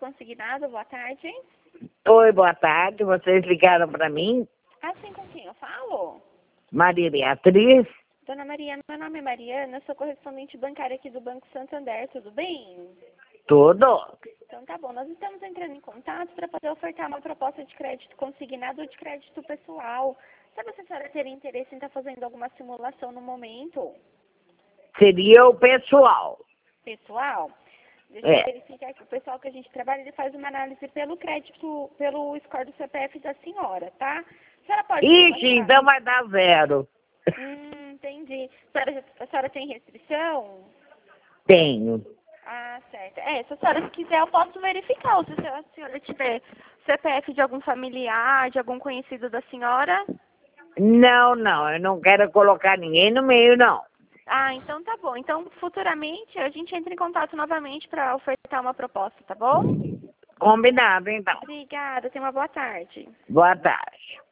Consignado, boa tarde. Oi, boa tarde. Vocês ligaram para mim? Assim com quem eu falo? Maria Beatriz? Dona Maria, meu nome é Mariana, sou correspondente bancária aqui do Banco Santander, tudo bem? Tudo. Então tá bom, nós estamos entrando em contato para poder ofertar uma proposta de crédito consignado ou de crédito pessoal. Sabe se a senhora teria interesse em estar fazendo alguma simulação no momento? Seria o pessoal. Pessoal? Deixa eu É. verificar aqui. O pessoal que a gente trabalha, ele faz uma análise pelo crédito, pelo score do CPF da senhora, tá? A senhora pode me Ixi, passar? então vai dar 0. Entendi. A senhora tem restrição? Tenho. Ah, certo. Se a senhora quiser, eu posso verificar. Se a senhora tiver CPF de algum familiar, de algum conhecido da senhora. Não, não. Eu não quero colocar ninguém no meio, não. Ah, então tá bom. Então, futuramente, a gente entra em contato novamente para ofertar uma proposta, tá bom? Combinado, então. Obrigada. Tenha uma boa tarde. Boa tarde.